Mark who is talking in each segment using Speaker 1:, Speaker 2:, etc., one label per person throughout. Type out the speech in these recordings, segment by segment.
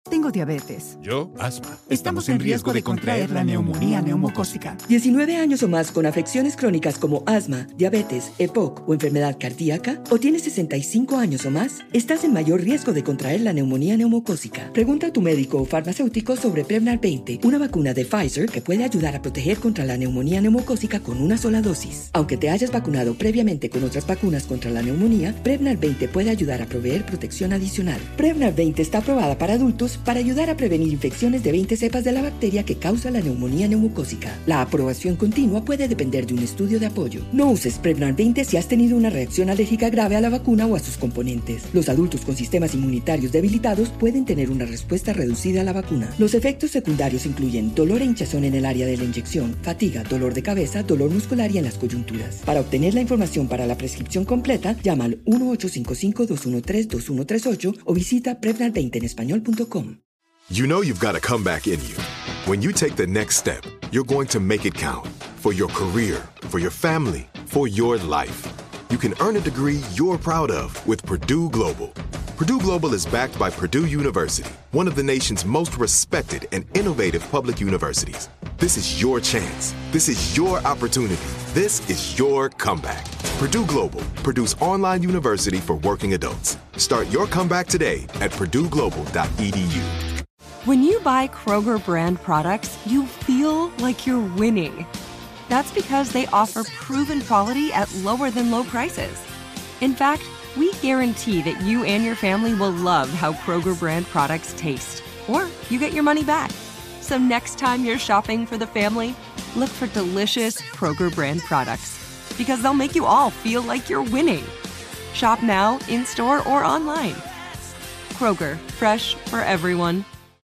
Speaker 1: Tengo diabetes.
Speaker 2: Yo, asma.
Speaker 1: Estamos en riesgo de contraer la neumonía neumocócica.
Speaker 3: 19 años o más con afecciones crónicas como asma, diabetes, EPOC o enfermedad cardíaca, o tienes 65 años o más, estás en mayor riesgo de contraer la neumonía neumocócica. Pregunta a tu médico o farmacéutico sobre Prevnar 20, una vacuna de Pfizer que puede ayudar a proteger contra la neumonía neumocócica con una sola dosis. Aunque te hayas vacunado previamente con otras vacunas contra la neumonía, Prevnar 20 puede ayudar a proveer protección adicional. Prevnar 20 está aprobada para adultos para ayudar a prevenir infecciones de 20 cepas de la bacteria que causa la neumonía neumocócica. La aprobación continua puede depender de un estudio de apoyo. No uses Prevnar 20 si has tenido una reacción alérgica grave a la vacuna o a sus componentes. Los adultos con sistemas inmunitarios debilitados pueden tener una respuesta reducida a la vacuna. Los efectos secundarios incluyen dolor e hinchazón en el área de la inyección, fatiga, dolor de cabeza, dolor muscular y en las coyunturas. Para obtener la información para la prescripción completa, llama al 1-855-213-2138 o visita Prevnar20enespañol.com.
Speaker 4: You know you've got a comeback in you. When you take the next step, you're going to make it count. For your career, for your family, for your life. You can earn a degree you're proud of with Purdue Global. Purdue Global is backed by Purdue University, one of the nation's most respected and innovative public universities. This is your chance. This is your opportunity. This is your comeback. Purdue Global, Purdue's online university for working adults. Start your comeback today at purdueglobal.edu.
Speaker 5: When you buy Kroger brand products, you feel like you're winning. That's because they offer proven quality at lower than low prices. In fact, we guarantee that you and your family will love how Kroger brand products taste, or you get your money back. So next time you're shopping for the family, look for delicious Kroger brand products, because they'll make you all feel like you're winning. Shop now, in-store, or online. Kroger, fresh for everyone.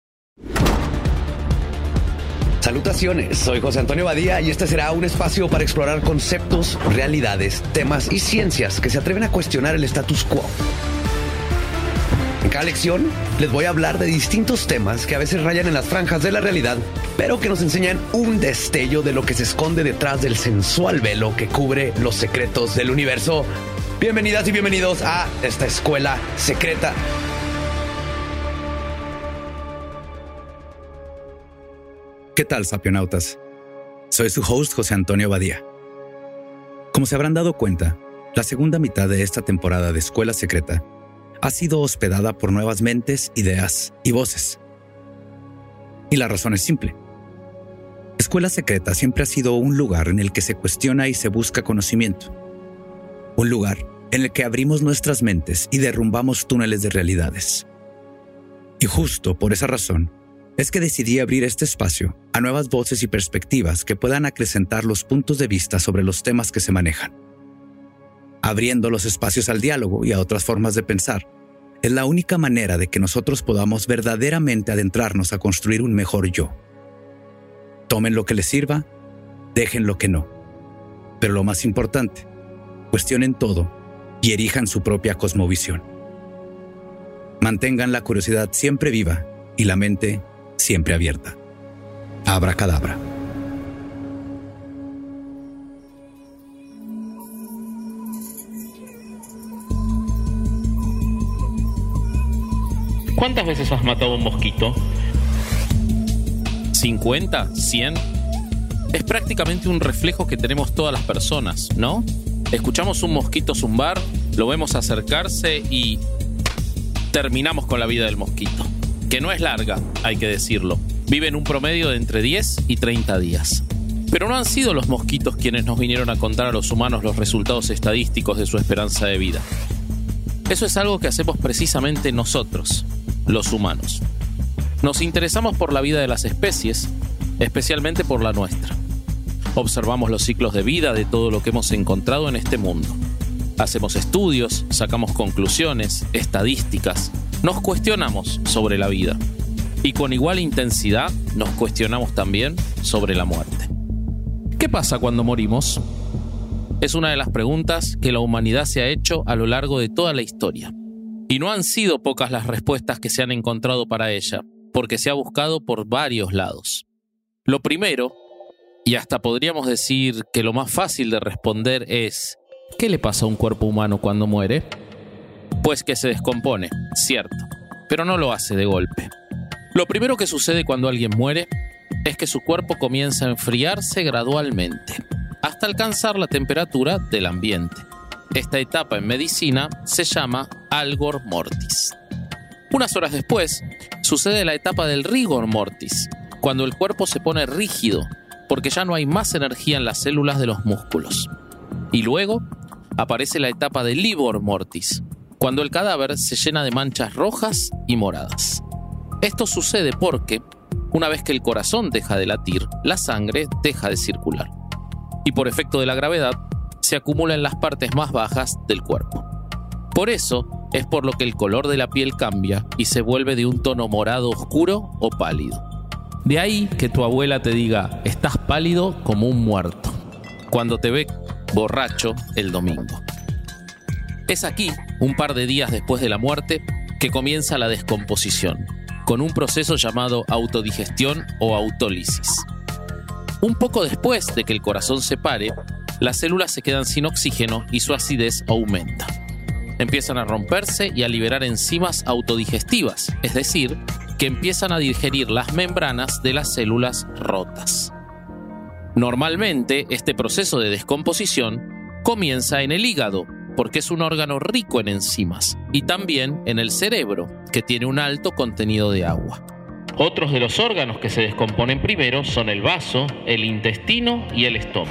Speaker 6: Salutaciones, soy José Antonio Badía y este será un espacio para explorar conceptos, realidades, temas y ciencias que se atreven a cuestionar el status quo. En cada lección les voy a hablar de distintos temas que a veces rayan en las franjas de la realidad, pero que nos enseñan un destello de lo que se esconde detrás del sensual velo que cubre los secretos del universo. Bienvenidas y bienvenidos a esta escuela secreta. ¿Qué tal, sapionautas? Soy su host, José Antonio Badía. Como se habrán dado cuenta, la segunda mitad de esta temporada de Escuela Secreta ha sido hospedada por nuevas mentes, ideas y voces. Y la razón es simple. Escuela Secreta siempre ha sido un lugar en el que se cuestiona y se busca conocimiento. Un lugar en el que abrimos nuestras mentes y derrumbamos túneles de realidades. Y justo por esa razón, es que decidí abrir este espacio a nuevas voces y perspectivas que puedan acrecentar los puntos de vista sobre los temas que se manejan. Abriendo los espacios al diálogo y a otras formas de pensar, es la única manera de que nosotros podamos verdaderamente adentrarnos a construir un mejor yo. Tomen lo que les sirva, dejen lo que no. Pero lo más importante, cuestionen todo y erijan su propia cosmovisión. Mantengan la curiosidad siempre viva y la mente siempre abierta. Abracadabra.
Speaker 7: ¿Cuántas veces has matado a un mosquito? ¿50? ¿100? Es prácticamente un reflejo que tenemos todas las personas, ¿no? Escuchamos un mosquito zumbar, lo vemos acercarse y terminamos con la vida del mosquito. Que no es larga, hay que decirlo. Vive en un promedio de entre 10 y 30 días. Pero no han sido los mosquitos quienes nos vinieron a contar a los humanos los resultados estadísticos de su esperanza de vida. Eso es algo que hacemos precisamente nosotros, los humanos. Nos interesamos por la vida de las especies, especialmente por la nuestra. Observamos los ciclos de vida de todo lo que hemos encontrado en este mundo. Hacemos estudios, sacamos conclusiones, estadísticas. Nos cuestionamos sobre la vida y con igual intensidad nos cuestionamos también sobre la muerte. ¿Qué pasa cuando morimos? Es una de las preguntas que la humanidad se ha hecho a lo largo de toda la historia. Y no han sido pocas las respuestas que se han encontrado para ella, porque se ha buscado por varios lados. Lo primero, y hasta podríamos decir que lo más fácil de responder es ¿qué le pasa a un cuerpo humano cuando muere? Pues que se descompone, cierto, pero no lo hace de golpe. Lo primero que sucede cuando alguien muere es que su cuerpo comienza a enfriarse gradualmente, hasta alcanzar la temperatura del ambiente. Esta etapa en medicina se llama algor mortis. Unas horas después, sucede la etapa del rigor mortis, cuando el cuerpo se pone rígido, porque ya no hay más energía en las células de los músculos. Y luego aparece la etapa del livor mortis, cuando el cadáver se llena de manchas rojas y moradas. Esto sucede porque, una vez que el corazón deja de latir, la sangre deja de circular. Y por efecto de la gravedad, se acumula en las partes más bajas del cuerpo. Por eso es por lo que el color de la piel cambia y se vuelve de un tono morado oscuro o pálido. De ahí que tu abuela te diga, estás pálido como un muerto, cuando te ve borracho el domingo. Es aquí, un par de días después de la muerte, que comienza la descomposición, con un proceso llamado autodigestión o autólisis. Un poco después de que el corazón se pare, las células se quedan sin oxígeno y su acidez aumenta. Empiezan a romperse y a liberar enzimas autodigestivas, es decir, que empiezan a digerir las membranas de las células rotas. Normalmente, este proceso de descomposición comienza en el hígado, porque es un órgano rico en enzimas, y también en el cerebro, que tiene un alto contenido de agua. Otros de los órganos que se descomponen primero son el vaso, el intestino y el estómago.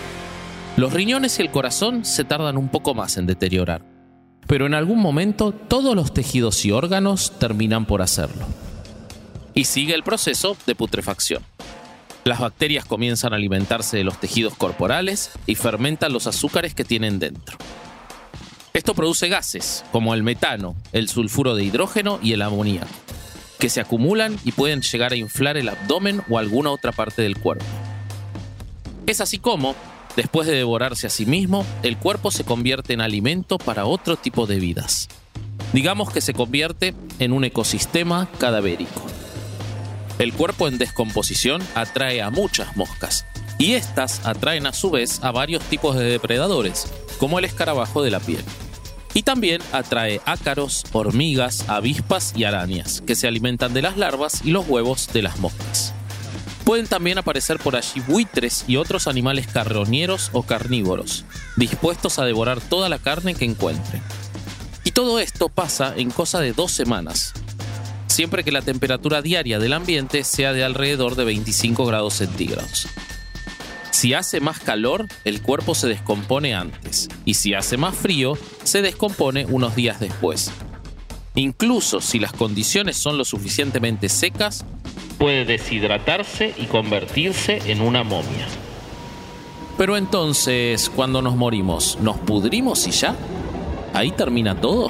Speaker 7: Los riñones y el corazón se tardan un poco más en deteriorar, pero en algún momento todos los tejidos y órganos terminan por hacerlo. Y sigue el proceso de putrefacción. Las bacterias comienzan a alimentarse de los tejidos corporales y fermentan los azúcares que tienen dentro. Esto produce gases, como el metano, el sulfuro de hidrógeno y el amoníaco, que se acumulan y pueden llegar a inflar el abdomen o alguna otra parte del cuerpo. Es así como, después de devorarse a sí mismo, el cuerpo se convierte en alimento para otro tipo de vidas. Digamos que se convierte en un ecosistema cadavérico. El cuerpo en descomposición atrae a muchas moscas, y estas atraen a su vez a varios tipos de depredadores, como el escarabajo de la piel. Y también atrae ácaros, hormigas, avispas y arañas, que se alimentan de las larvas y los huevos de las moscas. Pueden también aparecer por allí buitres y otros animales carroñeros o carnívoros, dispuestos a devorar toda la carne que encuentren. Y todo esto pasa en cosa de 2 semanas, siempre que la temperatura diaria del ambiente sea de alrededor de 25 grados centígrados. Si hace más calor, el cuerpo se descompone antes, y si hace más frío, se descompone unos días después. Incluso si las condiciones son lo suficientemente secas, puede deshidratarse y convertirse en una momia. Pero entonces, cuando nos morimos, ¿nos pudrimos y ya? ¿Ahí termina todo?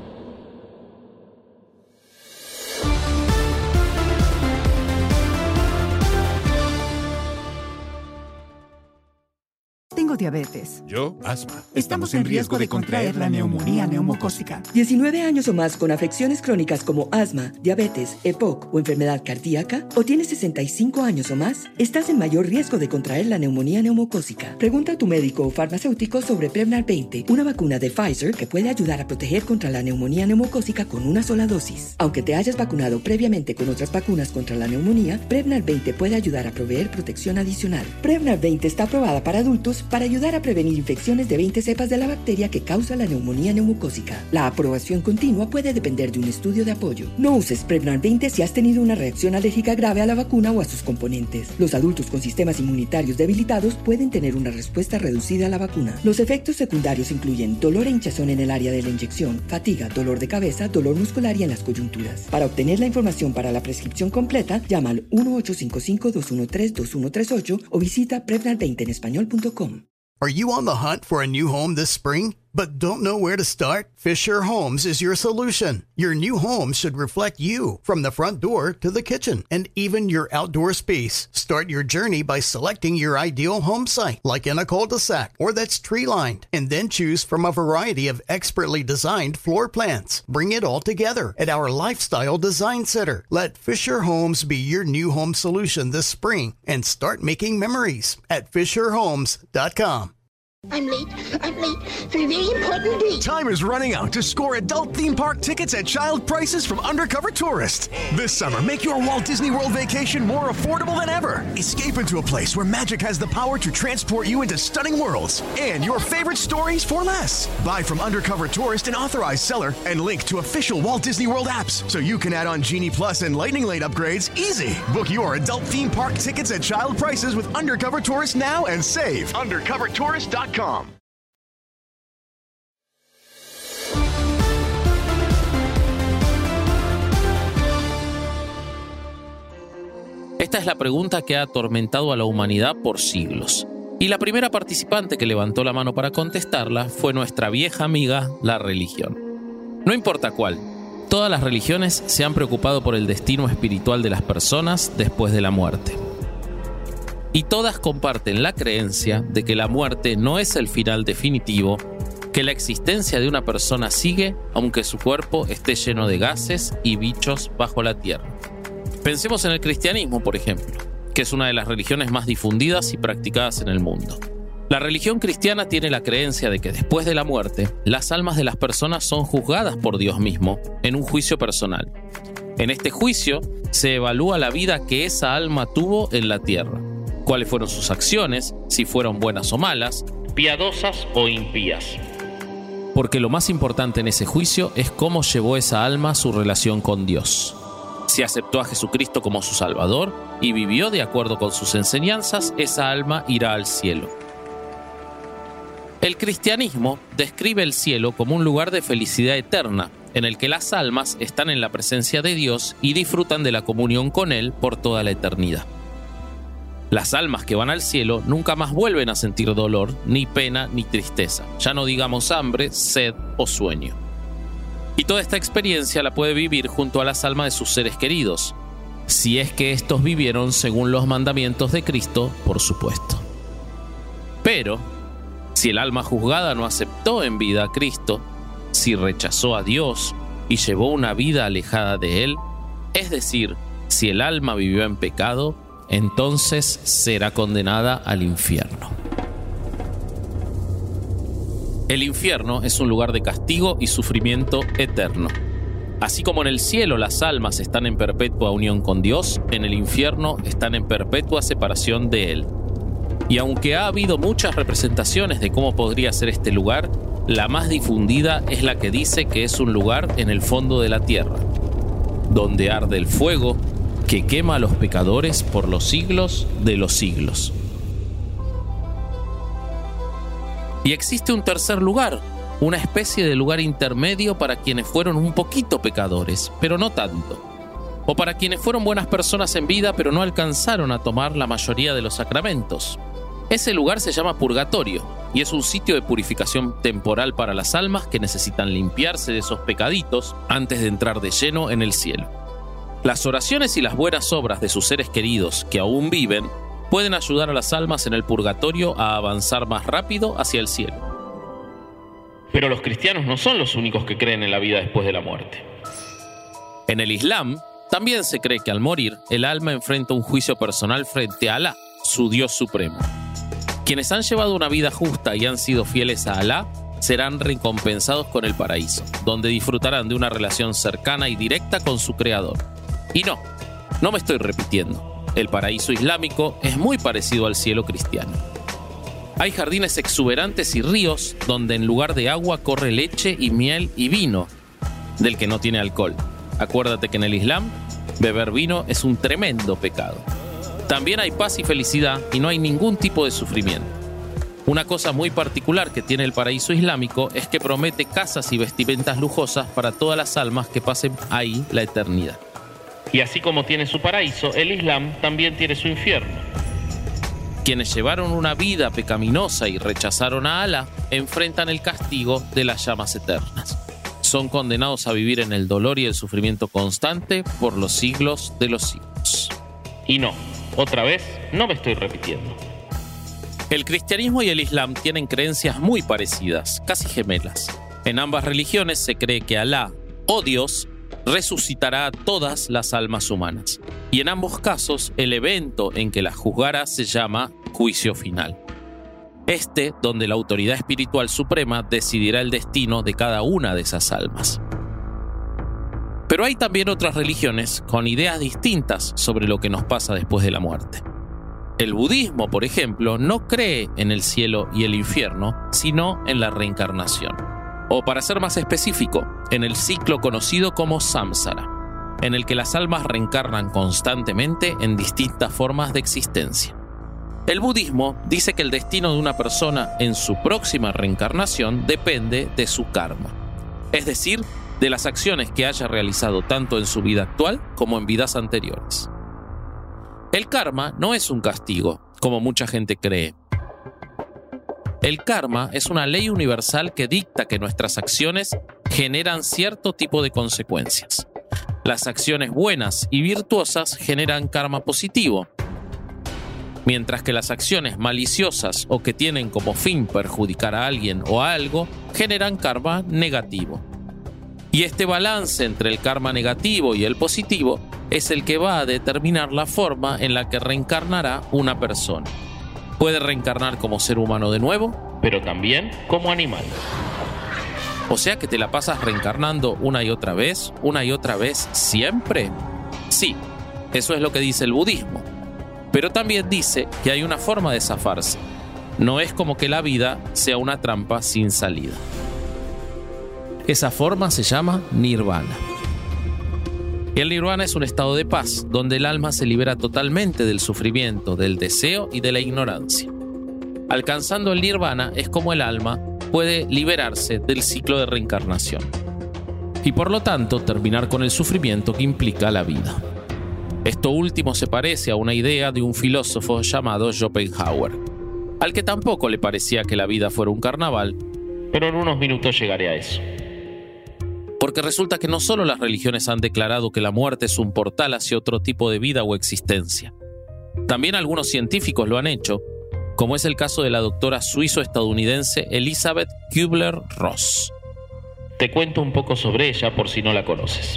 Speaker 1: Tengo diabetes.
Speaker 2: Yo, asma.
Speaker 1: Estamos en riesgo de contraer la neumonía neumocócica.
Speaker 3: 19 años o más con afecciones crónicas como asma, diabetes, EPOC o enfermedad cardíaca, o tienes 65 años o más, estás en mayor riesgo de contraer la neumonía neumocócica. Pregunta a tu médico o farmacéutico sobre Prevnar 20, una vacuna de Pfizer que puede ayudar a proteger contra la neumonía neumocócica con una sola dosis. Aunque te hayas vacunado previamente con otras vacunas contra la neumonía, Prevnar 20 puede ayudar a proveer protección adicional. Prevnar 20 está aprobada para adultos para ayudar a prevenir infecciones de 20 cepas de la bacteria que causa la neumonía neumocócica. La aprobación continua puede depender de un estudio de apoyo. No uses Prevnar 20 si has tenido una reacción alérgica grave a la vacuna o a sus componentes. Los adultos con sistemas inmunitarios debilitados pueden tener una respuesta reducida a la vacuna. Los efectos secundarios incluyen dolor e hinchazón en el área de la inyección, fatiga, dolor de cabeza, dolor muscular y en las coyunturas. Para obtener la información para la prescripción completa, llama al 1-855-213-2138 o visita Prevnar20enespañol.com.
Speaker 8: Are you on the hunt for a new home this spring, but don't know where to start? Fisher Homes is your solution. Your new home should reflect you, from the front door to the kitchen, and even your outdoor space. Start your journey by selecting your ideal home site, like in a cul-de-sac or that's tree-lined, and then choose from a variety of expertly designed floor plans. Bring it all together at our Lifestyle Design Center. Let Fisher Homes be your new home solution this spring and start making memories at FisherHomes.com.
Speaker 2: I'm late for a very important date.
Speaker 9: Time is running out to score adult theme park tickets at child prices from Undercover Tourist. This summer, make your Walt Disney World vacation more affordable than ever. Escape into a place where magic has the power to transport you into stunning worlds and your favorite stories for less. Buy from Undercover Tourist, an authorized seller, and link to official Walt Disney World apps so you can add on Genie Plus and Lightning Lane upgrades easy. Book your adult theme park tickets at child prices with Undercover Tourist now and save. UndercoverTourist.com.
Speaker 7: Esta es la pregunta que ha atormentado a la humanidad por siglos. Y la primera participante que levantó la mano para contestarla fue nuestra vieja amiga, la religión. No importa cuál, todas las religiones se han preocupado por el destino espiritual de las personas después de la muerte. Y todas comparten la creencia de que la muerte no es el final definitivo, que la existencia de una persona sigue aunque su cuerpo esté lleno de gases y bichos bajo la tierra. Pensemos en el cristianismo, por ejemplo, que es una de las religiones más difundidas y practicadas en el mundo. La religión cristiana tiene la creencia de que después de la muerte, las almas de las personas son juzgadas por Dios mismo en un juicio personal. En este juicio se evalúa la vida que esa alma tuvo en la tierra. Cuáles fueron sus acciones, si fueron buenas o malas, piadosas o impías. Porque lo más importante en ese juicio es cómo llevó esa alma su relación con Dios. Si aceptó a Jesucristo como su Salvador y vivió de acuerdo con sus enseñanzas, esa alma irá al cielo. El cristianismo describe el cielo como un lugar de felicidad eterna, en el que las almas están en la presencia de Dios y disfrutan de la comunión con Él por toda la eternidad. Las almas que van al cielo nunca más vuelven a sentir dolor, ni pena, ni tristeza. Ya no digamos hambre, sed o sueño. Y toda esta experiencia la puede vivir junto a las almas de sus seres queridos, si es que estos vivieron según los mandamientos de Cristo, por supuesto. Pero, si el alma juzgada no aceptó en vida a Cristo, si rechazó a Dios y llevó una vida alejada de Él, es decir, si el alma vivió en pecado, entonces será condenada al infierno. El infierno es un lugar de castigo y sufrimiento eterno. Así como en el cielo las almas están en perpetua unión con Dios, en el infierno están en perpetua separación de Él. Y aunque ha habido muchas representaciones de cómo podría ser este lugar, la más difundida es la que dice que es un lugar en el fondo de la tierra, donde arde el fuego que quema a los pecadores por los siglos de los siglos. Y existe un tercer lugar, una especie de lugar intermedio para quienes fueron un poquito pecadores, pero no tanto. O para quienes fueron buenas personas en vida, pero no alcanzaron a tomar la mayoría de los sacramentos. Ese lugar se llama purgatorio, y es un sitio de purificación temporal para las almas que necesitan limpiarse de esos pecaditos antes de entrar de lleno en el cielo. Las oraciones y las buenas obras de sus seres queridos que aún viven pueden ayudar a las almas en el purgatorio a avanzar más rápido hacia el cielo. Pero los cristianos no son los únicos que creen en la vida después de la muerte. En el Islam, también se cree que al morir, el alma enfrenta un juicio personal frente a Alá, su Dios supremo. Quienes han llevado una vida justa y han sido fieles a Alá, serán recompensados con el paraíso, donde disfrutarán de una relación cercana y directa con su Creador. Y no me estoy repitiendo. El paraíso islámico es muy parecido al cielo cristiano. Hay jardines exuberantes y ríos donde en lugar de agua corre leche y miel y vino, del que no tiene alcohol. Acuérdate que en el Islam, beber vino es un tremendo pecado. También hay paz y felicidad y no hay ningún tipo de sufrimiento. Una cosa muy particular que tiene el paraíso islámico es que promete casas y vestimentas lujosas para todas las almas que pasen ahí la eternidad. Y así como tiene su paraíso, el Islam también tiene su infierno. Quienes llevaron una vida pecaminosa y rechazaron a Alá enfrentan el castigo de las llamas eternas. Son condenados a vivir en el dolor y el sufrimiento constante por los siglos de los siglos. Y otra vez, no me estoy repitiendo. El cristianismo y el Islam tienen creencias muy parecidas, casi gemelas. En ambas religiones se cree que Alá, o Dios, resucitará a todas las almas humanas. Y en ambos casos, el evento en que las juzgará se llama juicio final. donde la autoridad espiritual suprema decidirá el destino de cada una de esas almas. Pero hay también otras religiones con ideas distintas sobre lo que nos pasa después de la muerte. El budismo, por ejemplo, no cree en el cielo y el infierno, sino en la reencarnación. O para ser más específico, en el ciclo conocido como samsara, en el que las almas reencarnan constantemente en distintas formas de existencia. El budismo dice que el destino de una persona en su próxima reencarnación depende de su karma, es decir, de las acciones que haya realizado tanto en su vida actual como en vidas anteriores. El karma no es un castigo, como mucha gente cree. El karma es una ley universal que dicta que nuestras acciones generan cierto tipo de consecuencias. Las acciones buenas y virtuosas generan karma positivo, mientras que las acciones maliciosas o que tienen como fin perjudicar a alguien o a algo generan karma negativo. Y este balance entre el karma negativo y el positivo es el que va a determinar la forma en la que reencarnará una persona. Puede reencarnar como ser humano de nuevo, pero también como animal. O sea que te la pasas reencarnando una y otra vez, siempre. Sí, eso es lo que dice el budismo. Pero también dice que hay una forma de zafarse. No es como que la vida sea una trampa sin salida. Esa forma se llama nirvana. El nirvana es un estado de paz, donde el alma se libera totalmente del sufrimiento, del deseo y de la ignorancia. Alcanzando el nirvana es como el alma puede liberarse del ciclo de reencarnación y por lo tanto terminar con el sufrimiento que implica la vida. Esto último se parece a una idea de un filósofo llamado Schopenhauer, al que tampoco le parecía que la vida fuera un carnaval, pero en unos minutos llegaré a eso. Porque resulta que no solo las religiones han declarado que la muerte es un portal hacia otro tipo de vida o existencia. También algunos científicos lo han hecho, como es el caso de la doctora suizo-estadounidense Elisabeth Kübler-Ross. Te cuento un poco sobre ella por si no la conoces.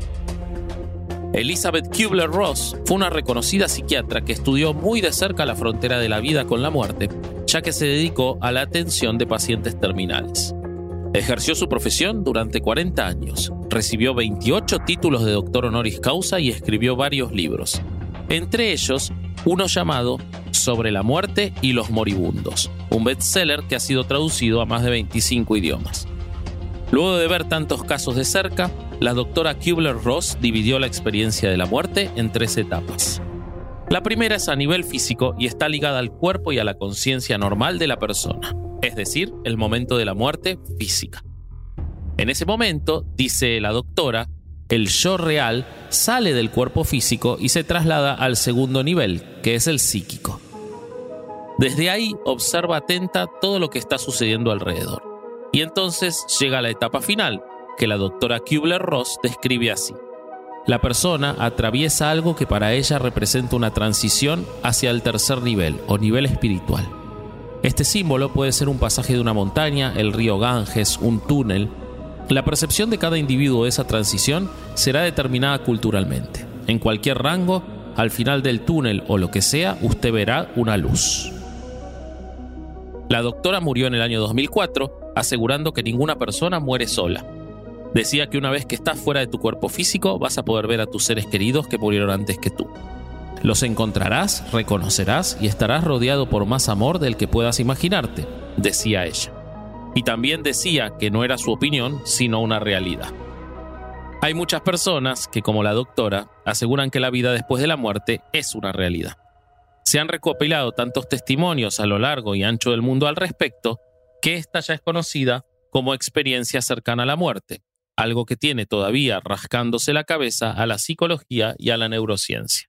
Speaker 7: Elisabeth Kübler-Ross fue una reconocida psiquiatra que estudió muy de cerca la frontera de la vida con la muerte, ya que se dedicó a la atención de pacientes terminales. Ejerció su profesión durante 40 años, recibió 28 títulos de doctor honoris causa y escribió varios libros, entre ellos uno llamado Sobre la muerte y los moribundos, un bestseller que ha sido traducido a más de 25 idiomas. Luego de ver tantos casos de cerca, la doctora Kübler-Ross dividió la experiencia de la muerte en 3 etapas. La primera es a nivel físico y está ligada al cuerpo y a la conciencia normal de la persona, es decir, el momento de la muerte física. En ese momento, dice la doctora, el yo real sale del cuerpo físico y se traslada al segundo nivel, que es el psíquico. Desde ahí observa atenta todo lo que está sucediendo alrededor. Y entonces llega a la etapa final, que la doctora Kübler-Ross describe así. La persona atraviesa algo que para ella representa una transición hacia el tercer nivel o nivel espiritual. Este símbolo puede ser un pasaje de una montaña, el río Ganges, un túnel. La percepción de cada individuo de esa transición será determinada culturalmente. En cualquier rango, al final del túnel o lo que sea, usted verá una luz. La doctora murió en el año 2004, asegurando que ninguna persona muere sola. Decía que una vez que estás fuera de tu cuerpo físico, vas a poder ver a tus seres queridos que murieron antes que tú. Los encontrarás, reconocerás y estarás rodeado por más amor del que puedas imaginarte, decía ella. Y también decía que no era su opinión, sino una realidad. Hay muchas personas que, como la doctora, aseguran que la vida después de la muerte es una realidad. Se han recopilado tantos testimonios a lo largo y ancho del mundo al respecto, que esta ya es conocida como experiencia cercana a la muerte, algo que tiene todavía rascándose la cabeza a la psicología y a la neurociencia.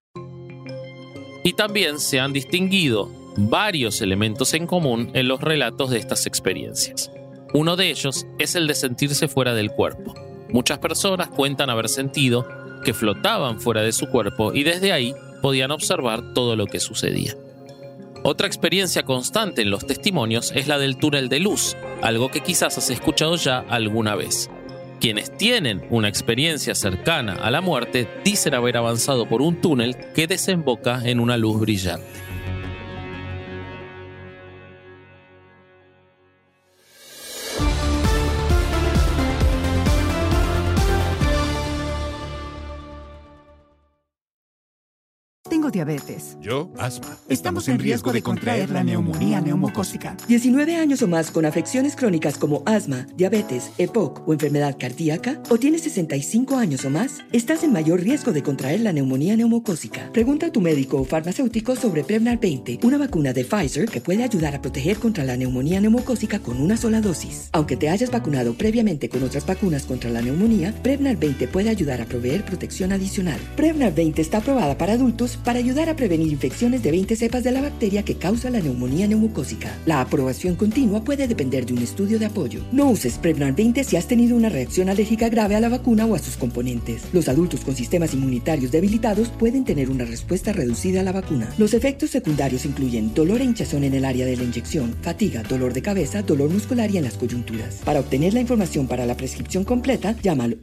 Speaker 7: Y también se han distinguido varios elementos en común en los relatos de estas experiencias. Uno de ellos es el de sentirse fuera del cuerpo. Muchas personas cuentan haber sentido que flotaban fuera de su cuerpo y desde ahí podían observar todo lo que sucedía. Otra experiencia constante en los testimonios es la del túnel de luz, algo que quizás has escuchado ya alguna vez. Quienes tienen una experiencia cercana a la muerte dicen haber avanzado por un túnel que desemboca en una luz brillante.
Speaker 10: Tengo diabetes.
Speaker 1: Yo, asma. Estamos en riesgo de contraer la neumonía neumocócica.
Speaker 3: 19 años o más con afecciones crónicas como asma, diabetes, EPOC o enfermedad cardíaca, o tienes 65 años o más, estás en mayor riesgo de contraer la neumonía neumocócica. Pregunta a tu médico o farmacéutico sobre Prevnar 20, una vacuna de Pfizer que puede ayudar a proteger contra la neumonía neumocócica con una sola dosis. Aunque te hayas vacunado previamente con otras vacunas contra la neumonía, Prevnar 20 puede ayudar a proveer protección adicional. Prevnar 20 está aprobada para adultos para ayudar a prevenir infecciones de 20 cepas de la bacteria que causa la neumonía neumocócica. La aprobación continua puede depender de un estudio de apoyo. No uses Prevnar 20 si has tenido una reacción alérgica grave a la vacuna o a sus componentes. Los adultos con sistemas inmunitarios debilitados pueden tener una respuesta reducida a la vacuna. Los efectos secundarios incluyen dolor e hinchazón en el área de la inyección, fatiga, dolor de cabeza, dolor muscular y en las coyunturas. Para obtener la información para la prescripción completa, llama al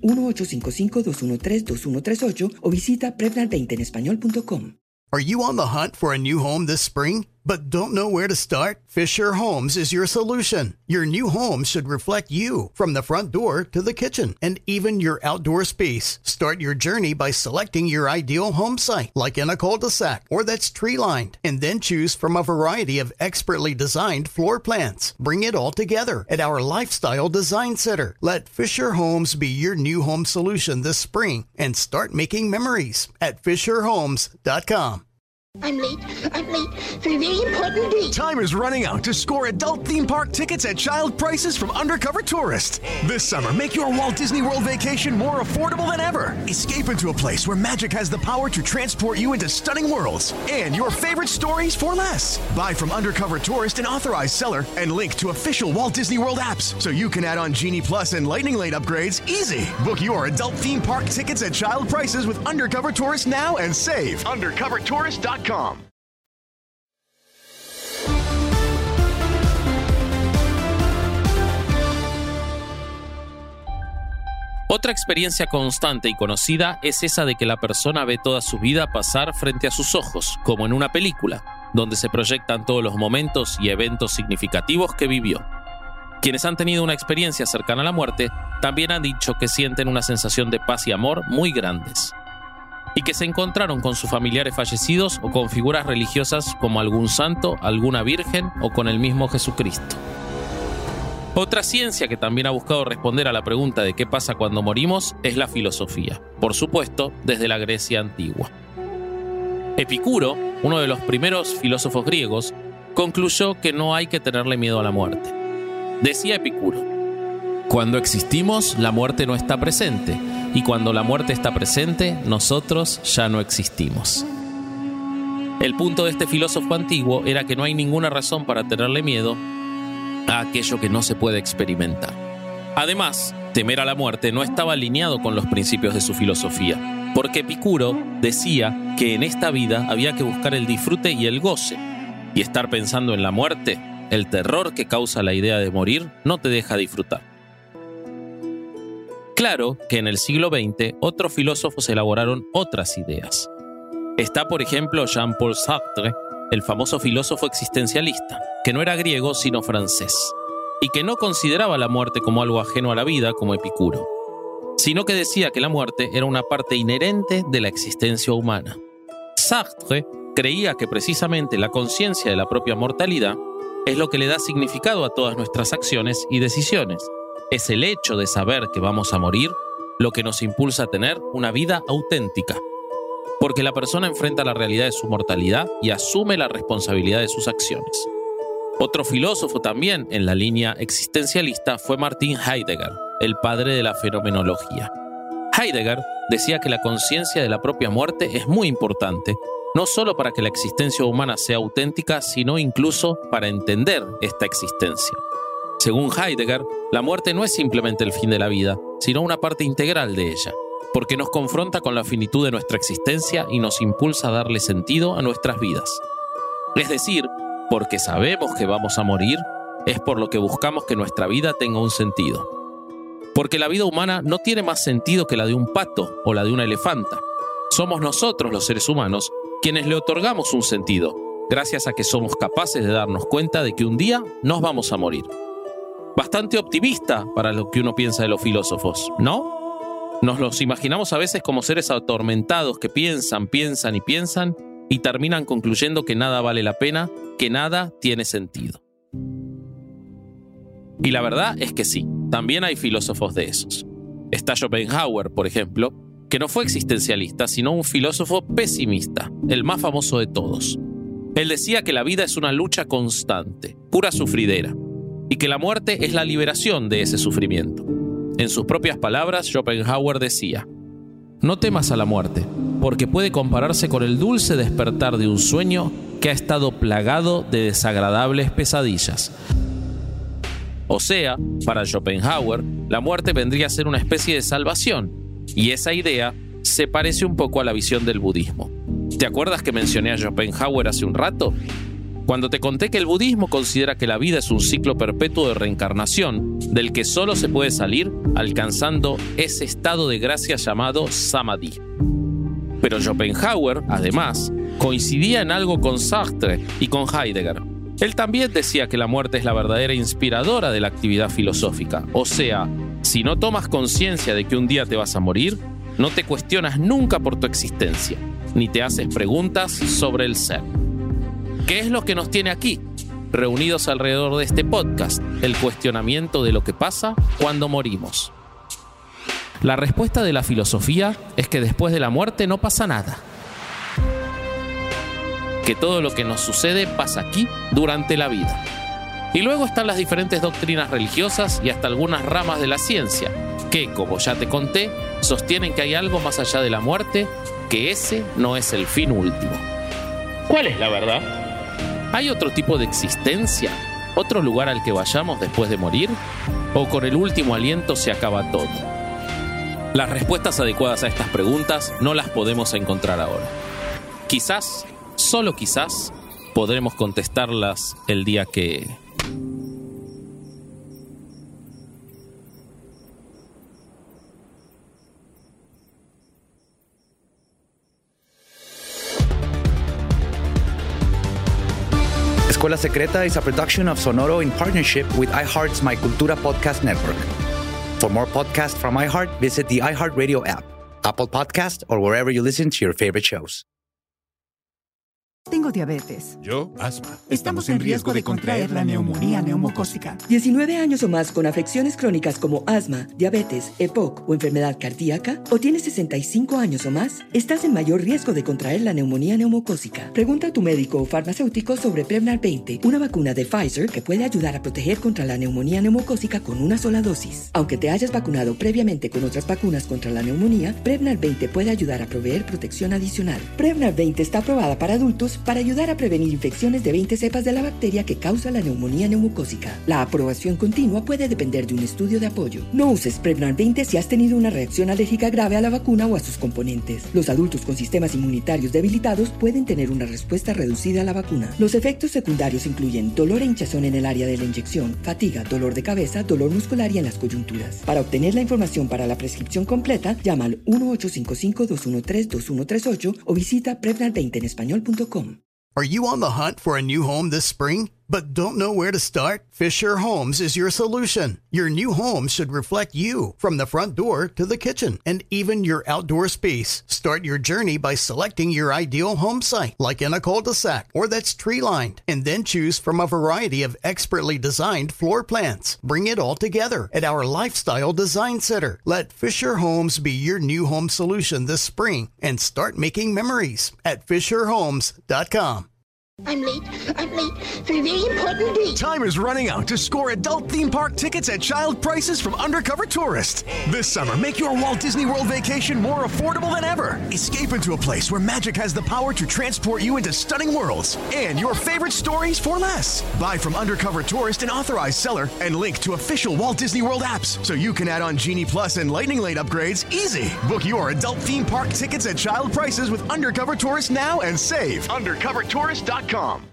Speaker 3: 1-855-213-2138 o visita Prevnar20enespañol.com.
Speaker 8: Are you on the hunt for a new home this spring, but don't know where to start? Fisher Homes is your solution. Your new home should reflect you, from the front door to the kitchen, and even your outdoor space. Start your journey by selecting your ideal home site, like in a cul-de-sac or that's tree-lined, and then choose from a variety of expertly designed floor plans. Bring it all together at our Lifestyle Design Center. Let Fisher Homes be your new home solution this spring and start making memories at FisherHomes.com.
Speaker 2: I'm late for a very important date.
Speaker 9: Time is running out to score adult theme park tickets at child prices from Undercover Tourist. This summer, make your Walt Disney World vacation more affordable than ever. Escape into a place where magic has the power to transport you into stunning worlds and your favorite stories for less. Buy from Undercover Tourist, an authorized seller, and link to official Walt Disney World apps so you can add on Genie Plus and Lightning Lane upgrades easy. Book your adult theme park tickets at child prices with Undercover Tourist now and save. UndercoverTourist.com.
Speaker 7: Otra experiencia constante y conocida es esa de que la persona ve toda su vida pasar frente a sus ojos, como en una película, donde se proyectan todos los momentos y eventos significativos que vivió. Quienes han tenido una experiencia cercana a la muerte también han dicho que sienten una sensación de paz y amor muy grandes, y que se encontraron con sus familiares fallecidos o con figuras religiosas como algún santo, alguna virgen o con el mismo Jesucristo. Otra ciencia que también ha buscado responder a la pregunta de qué pasa cuando morimos es la filosofía, por supuesto desde la Grecia antigua. Epicuro, uno de los primeros filósofos griegos, concluyó que no hay que tenerle miedo a la muerte. Decía Epicuro: cuando existimos, la muerte no está presente, y cuando la muerte está presente, nosotros ya no existimos. El punto de este filósofo antiguo era que no hay ninguna razón para tenerle miedo a aquello que no se puede experimentar. Además, temer a la muerte no estaba alineado con los principios de su filosofía, porque Epicuro decía que en esta vida había que buscar el disfrute y el goce, y estar pensando en la muerte, el terror que causa la idea de morir, no te deja disfrutar. Claro que en el siglo XX otros filósofos elaboraron otras ideas. Está, por ejemplo, Jean-Paul Sartre, el famoso filósofo existencialista, que no era griego sino francés, y que no consideraba la muerte como algo ajeno a la vida como Epicuro, sino que decía que la muerte era una parte inherente de la existencia humana. Sartre creía que precisamente la conciencia de la propia mortalidad es lo que le da significado a todas nuestras acciones y decisiones. Es el hecho de saber que vamos a morir lo que nos impulsa a tener una vida auténtica, porque la persona enfrenta la realidad de su mortalidad y asume la responsabilidad de sus acciones. Otro filósofo también en la línea existencialista fue Martin Heidegger, el padre de la fenomenología. Heidegger decía que la conciencia de la propia muerte es muy importante, no solo para que la existencia humana sea auténtica, sino incluso para entender esta existencia. Según Heidegger, la muerte no es simplemente el fin de la vida, sino una parte integral de ella, porque nos confronta con la finitud de nuestra existencia y nos impulsa a darle sentido a nuestras vidas. Es decir, porque sabemos que vamos a morir, es por lo que buscamos que nuestra vida tenga un sentido. Porque la vida humana no tiene más sentido que la de un pato o la de una elefanta. Somos nosotros, los seres humanos, quienes le otorgamos un sentido, gracias a que somos capaces de darnos cuenta de que un día nos vamos a morir. Bastante optimista para lo que uno piensa de los filósofos, ¿no? Nos los imaginamos a veces como seres atormentados que piensan y terminan concluyendo que nada vale la pena, que nada tiene sentido. Y la verdad es que sí, también hay filósofos de esos. Está Schopenhauer, por ejemplo, que no fue existencialista, sino un filósofo pesimista, el más famoso de todos. Él decía que la vida es una lucha constante, pura sufridera, y que la muerte es la liberación de ese sufrimiento. En sus propias palabras, Schopenhauer decía: no temas a la muerte, porque puede compararse con el dulce despertar de un sueño que ha estado plagado de desagradables pesadillas. O sea, para Schopenhauer, la muerte vendría a ser una especie de salvación, y esa idea se parece un poco a la visión del budismo. ¿Te acuerdas que mencioné a Schopenhauer hace un rato? Cuando te conté que el budismo considera que la vida es un ciclo perpetuo de reencarnación, del que solo se puede salir alcanzando ese estado de gracia llamado samadhi. Pero Schopenhauer, además, coincidía en algo con Sartre y con Heidegger. Él también decía que la muerte es la verdadera inspiradora de la actividad filosófica. O sea, si no tomas conciencia de que un día te vas a morir, no te cuestionas nunca por tu existencia, ni te haces preguntas sobre el ser. ¿Qué es lo que nos tiene aquí, reunidos alrededor de este podcast? El cuestionamiento de lo que pasa cuando morimos. La respuesta de la filosofía es que después de la muerte no pasa nada. Que todo lo que nos sucede pasa aquí durante la vida. Y luego están las diferentes doctrinas religiosas y hasta algunas ramas de la ciencia, que, como ya te conté, sostienen que hay algo más allá de la muerte, que ese no es el fin último. ¿Cuál es la verdad? ¿Hay otro tipo de existencia? ¿Otro lugar al que vayamos después de morir? ¿O con el último aliento se acaba todo? Las respuestas adecuadas a estas preguntas no las podemos encontrar ahora. Quizás, solo quizás, podremos contestarlas el día que...
Speaker 6: Escuela Secreta is a production of Sonoro in partnership with iHeart's My Cultura podcast network. For more podcasts from iHeart, visit the iHeartRadio app, Apple Podcast, or wherever you listen to your favorite shows.
Speaker 1: Tengo diabetes. Yo, asma. Estamos en riesgo de contraer la neumonía neumocócica.
Speaker 3: 19 años o más con afecciones crónicas como asma, diabetes, EPOC o enfermedad cardíaca, o tienes 65 años o más, estás en mayor riesgo de contraer la neumonía neumocócica. Pregunta a tu médico o farmacéutico sobre Prevnar 20, una vacuna de Pfizer que puede ayudar a proteger contra la neumonía neumocócica con una sola dosis. Aunque te hayas vacunado previamente con otras vacunas contra la neumonía, Prevnar 20 puede ayudar a proveer protección adicional. Prevnar 20 está aprobada para adultos para ayudar a prevenir infecciones de 20 cepas de la bacteria que causa la neumonía neumocócica. La aprobación continua puede depender de un estudio de apoyo. No uses Prevnar 20 si has tenido una reacción alérgica grave a la vacuna o a sus componentes. Los adultos con sistemas inmunitarios debilitados pueden tener una respuesta reducida a la vacuna. Los efectos secundarios incluyen dolor e hinchazón en el área de la inyección, fatiga, dolor de cabeza, dolor muscular y en las coyunturas. Para obtener la información para la prescripción completa, llama al 1-855-213-2138 o visita Prevnar20enespañol.com.
Speaker 8: Are you on the hunt for a new home this spring, but don't know where to start? Fisher Homes is your solution. Your new home should reflect you, from the front door to the kitchen, and even your outdoor space. Start your journey by selecting your ideal home site, like in a cul-de-sac or that's tree-lined, and then choose from a variety of expertly designed floor plans. Bring it all together at our Lifestyle Design Center. Let Fisher Homes be your new home solution this spring and start making memories at FisherHomes.com.
Speaker 2: I'm late for a very important date.
Speaker 9: Time is running out to score adult theme park tickets at child prices from Undercover Tourist. This summer, make your Walt Disney World vacation more affordable than ever. Escape into a place where magic has the power to transport you into stunning worlds and your favorite stories for less. Buy from Undercover Tourist, an authorized seller, and link to official Walt Disney World apps so you can add on Genie Plus and Lightning Lane upgrades easy. Book your adult theme park tickets at child prices with Undercover Tourist now and save. UndercoverTourist.com.